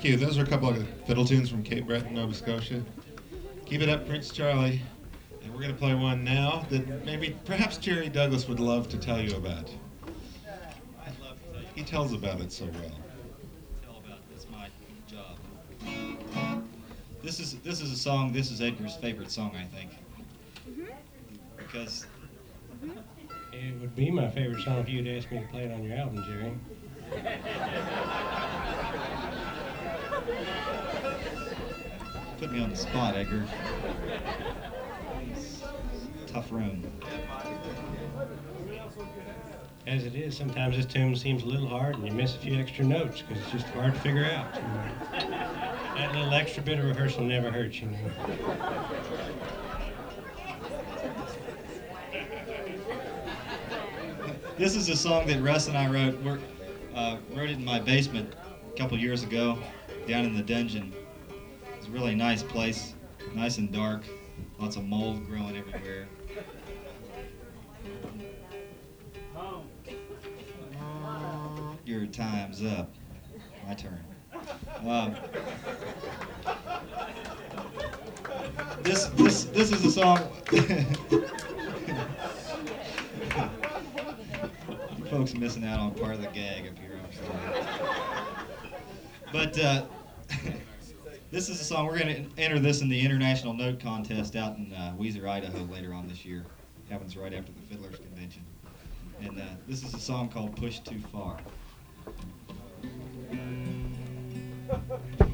you. Those are a couple of fiddle tunes from Cape Breton, Nova Scotia. Keep it up, Prince Charlie. And we're going to play one now that perhaps Jerry Douglas would love to tell you about. I'd love to tell you. He tells about it so well. Tell about it. It's my job. This is a song. This is Edgar's favorite song, I think, because It would be my favorite song if you'd asked me to play it on your album, Jerry. put me on the spot, Edgar. It's a tough room. As it is, sometimes this tune seems a little hard and you miss a few extra notes because it's just hard to figure out. That little extra bit of rehearsal never hurts, you know. This is a song that Russ and I wrote. Wrote it in my basement a couple years ago, down in the dungeon. It's a really nice place, nice and dark, lots of mold growing everywhere. Your time's up. My turn. This is a song. Folks missing out on part of the gag up here. I'm sorry. But this is a song. We're going to enter this in the International Note Contest out in Weiser, Idaho later on this year. It happens right after the Fiddlers Convention. And this is a song called Push Too Far.